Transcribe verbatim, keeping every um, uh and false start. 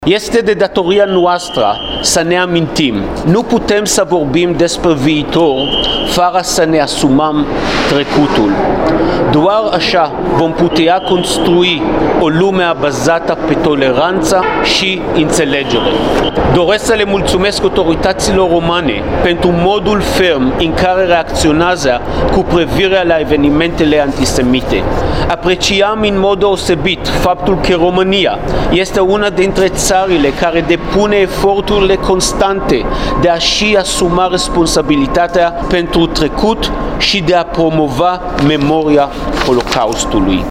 Este de datoria noastră să ne amintim. Nu putem să vorbim despre viitor fără să ne asumăm trecutul. Doar așa vom putea construi o lume bazată pe toleranță și înțelegere. Doresc să le mulțumesc autorităților române pentru modul ferm în care reacționează cu privire la evenimentele antisemite. Apreciem în mod deosebit faptul că România este una dintre țările care depune eforturile constante de a-și asuma responsabilitatea pentru trecut și de a promova memoria Holocaustului.